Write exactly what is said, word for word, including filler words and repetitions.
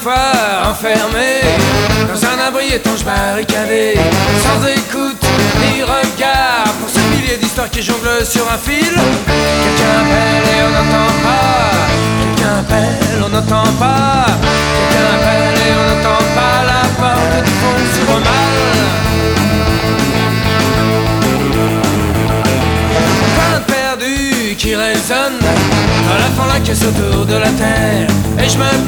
fois enfermé dans un abri étanche barricadé, sans écoute ni regard pour ce millier d'histoires qui jonglent sur un fil. Quelqu'un appelle et on n'entend pas. Quelqu'un appelle, on n'entend pas. Quelqu'un appelle et on n'entend pas. La porte du fond s'ouvre mal. Plainte perdue qui résonne dans la fond la caisse autour de la terre. Et je me